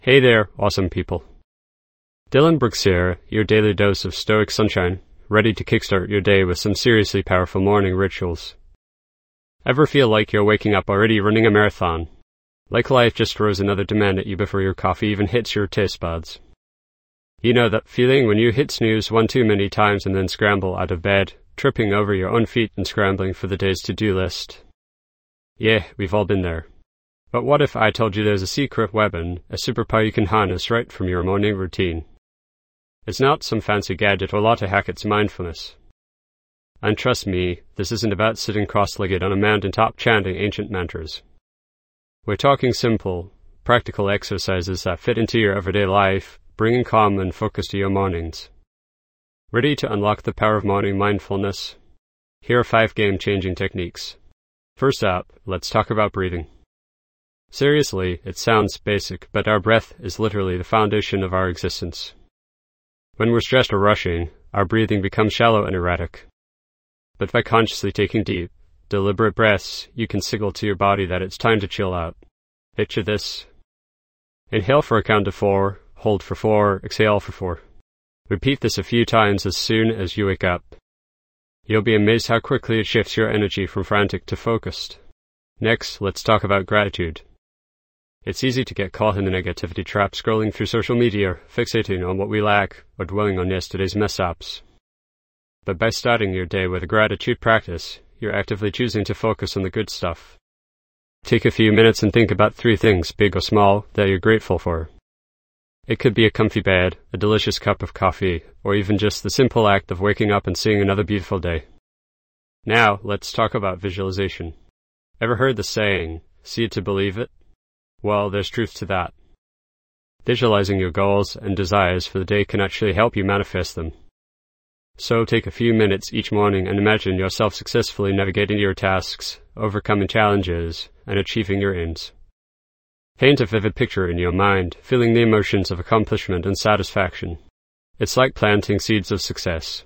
Hey there, awesome people. Dylan Brooks here, your daily dose of stoic sunshine, ready to kickstart your day with some seriously powerful morning rituals. Ever feel like you're waking up already running a marathon? Like life just throws another demand at you before your coffee even hits your taste buds? You know that feeling when you hit snooze one too many times and then scramble out of bed, tripping over your own feet and scrambling for the day's to-do list? Yeah, we've all been there. But what if I told you there's a secret weapon, a superpower you can harness right from your morning routine? It's not some fancy gadget or law to hack its mindfulness. And trust me, this isn't about sitting cross-legged on a mountaintop chanting ancient mantras. We're talking simple, practical exercises that fit into your everyday life, bringing calm and focus to your mornings. Ready to unlock the power of morning mindfulness? Here are 5 game-changing techniques. First up, let's talk about breathing. Seriously, it sounds basic, but our breath is literally the foundation of our existence. When we're stressed or rushing, our breathing becomes shallow and erratic. But by consciously taking deep, deliberate breaths, you can signal to your body that it's time to chill out. Picture this. Inhale for a count of 4, hold for 4, exhale for 4. Repeat this a few times as soon as you wake up. You'll be amazed how quickly it shifts your energy from frantic to focused. Next, let's talk about gratitude. It's easy to get caught in the negativity trap, scrolling through social media, fixating on what we lack, or dwelling on yesterday's mess-ups. But by starting your day with a gratitude practice, you're actively choosing to focus on the good stuff. Take a few minutes and think about 3 things, big or small, that you're grateful for. It could be a comfy bed, a delicious cup of coffee, or even just the simple act of waking up and seeing another beautiful day. Now, let's talk about visualization. Ever heard the saying, see it to believe it? Well, there's truth to that. Visualizing your goals and desires for the day can actually help you manifest them. So take a few minutes each morning and imagine yourself successfully navigating your tasks, overcoming challenges, and achieving your aims. Paint a vivid picture in your mind, feeling the emotions of accomplishment and satisfaction. It's like planting seeds of success.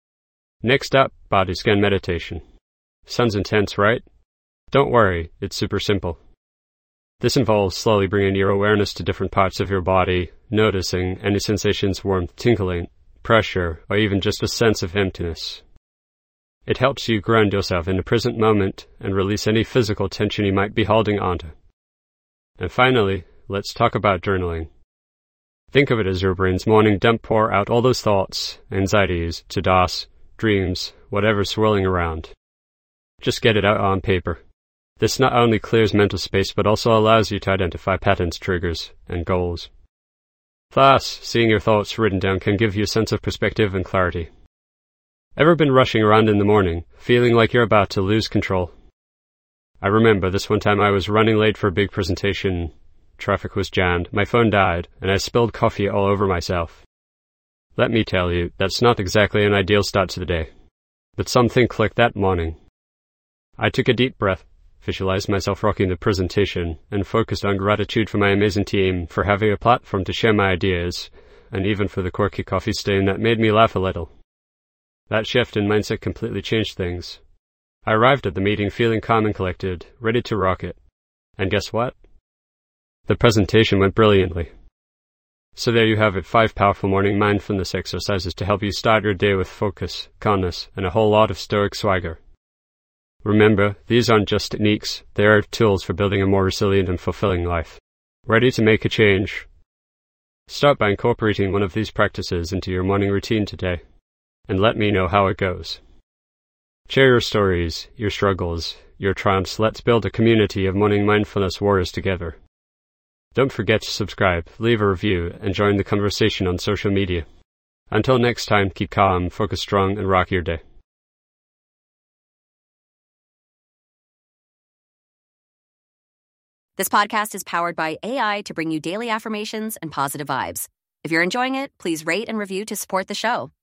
Next up, body scan meditation. Sounds intense, right? Don't worry, it's super simple. This involves slowly bringing your awareness to different parts of your body, noticing any sensations, warmth, tingling, pressure, or even just a sense of emptiness. It helps you ground yourself in the present moment and release any physical tension you might be holding onto. And finally, let's talk about journaling. Think of it as your brain's morning dump. Pour out all those thoughts, anxieties, to-dos, dreams, whatever's swirling around. Just get it out on paper. This not only clears mental space, but also allows you to identify patterns, triggers, and goals. Plus, seeing your thoughts written down can give you a sense of perspective and clarity. Ever been rushing around in the morning, feeling like you're about to lose control? I remember this one time I was running late for a big presentation. Traffic was jammed, my phone died, and I spilled coffee all over myself. Let me tell you, that's not exactly an ideal start to the day. But something clicked that morning. I took a deep breath, visualized myself rocking the presentation, and focused on gratitude for my amazing team, for having a platform to share my ideas, and even for the quirky coffee stain that made me laugh a little. That shift in mindset completely changed things. I arrived at the meeting feeling calm and collected, ready to rock it. And guess what? The presentation went brilliantly. So there you have it, 5 powerful morning mindfulness exercises to help you start your day with focus, calmness, and a whole lot of stoic swagger. Remember, these aren't just techniques, they are tools for building a more resilient and fulfilling life. Ready to make a change? Start by incorporating one of these practices into your morning routine today, and let me know how it goes. Share your stories, your struggles, your triumphs. Let's build a community of morning mindfulness warriors together. Don't forget to subscribe, leave a review, and join the conversation on social media. Until next time, keep calm, focus strong, and rock your day. This podcast is powered by AI to bring you daily affirmations and positive vibes. If you're enjoying it, please rate and review to support the show.